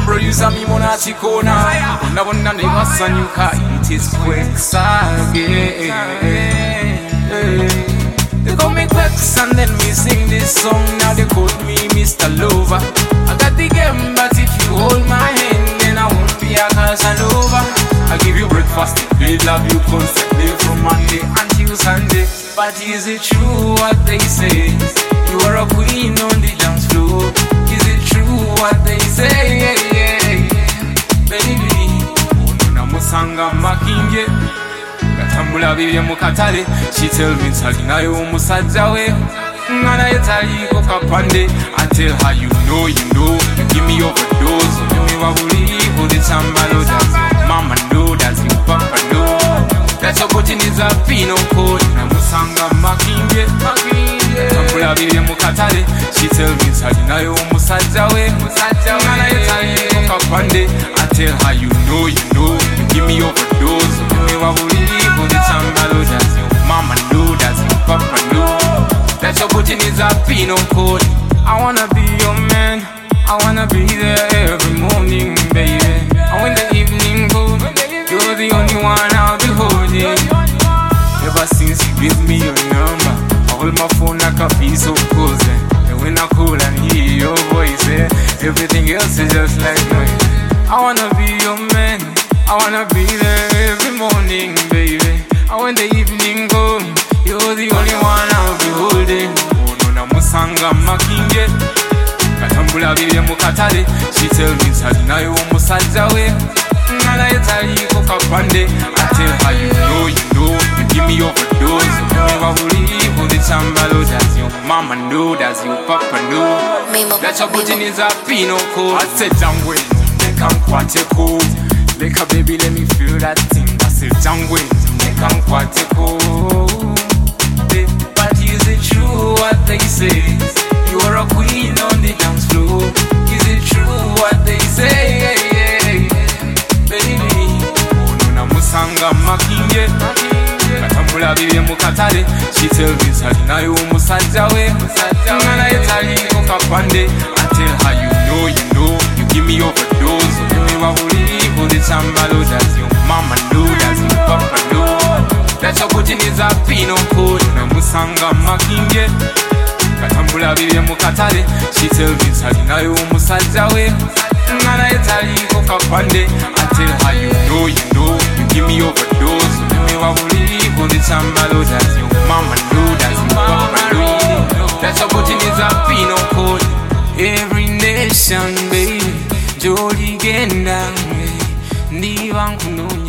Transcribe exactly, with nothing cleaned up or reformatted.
producer me monati corner. Never none never son you can it is quick again. They call me Quex and then we sing this song. Now they call me Mister Lover. I got the game, but if you hold my hand, then I won't be a Casanova. I give you breakfast, they love you constantly from Monday until Sunday. But is it true what they say? You are a queen on the dance floor. Is it true what they say? Yeah, yeah, yeah. Baby, Onona musanga makinge Gatambula biye mukatale. She tell me Salina yo musajja we Ngana yetali ko kapande. I tell her you know, you know. You give me overdose. You me wabuli for the chambalo dance. Mama know that you papa know that your booty needs a pino code. Namusanga makinge Gatambula biye mukatale. She tell me Salina yo musajja we Ngana yetali ko kapande. I tell her you know, you know. You give me overdose. You me wabuli for the chambalo dance. Mama know that you papa know that your booty needs a pino code. I wanna be your man. I wanna be there every morning, baby. And when the evening goes, you're the only one I'll be holding. Ever since you gave me your number, I hold my phone like a piece of puzzle. And when I call and hear your voice, eh, everything else is just like noise. I wanna be your man. I wanna be there every morning, baby. And when the evening goes, you're the only one I'll be holding. Onona musanga makinge Gatambula biye mukatale. She tell me Salina yo musajja we Ngana yetali ko kapande. I tell her you know, you know. You give me overdose. You me wabuli for the chambalo dance. Your mama know that your papa know that your booty needs a pino code. I said jangwe, they can't quite cool. Like a baby, let me feel that thing. I said jangwe, they can't quite cool. But is it true what they say? You are a queen on the dance floor. Is it true what they say? Yeah, yeah, yeah. Baby, Onona musanga makinge Gatambula biye mukatale. She tell me Salina yo musajja we Ngana yetali ko kapande. I tell her you know, you know. You give me overdose. You me wabuli for the chambalo dance. Your mama know that you papa know that your booty needs a pino code. Namusanga makinge Gatambula biye mukatale. She tell me Salina yo musajja we Ngana yetali ko kapande. I tell her you know, you know. You give me overdose. You me wabuli for the chambalo dance. Your mama know that you papa know that your booty needs a pino code. Every nation, baby, Jolly Genda, Nivan Kuno.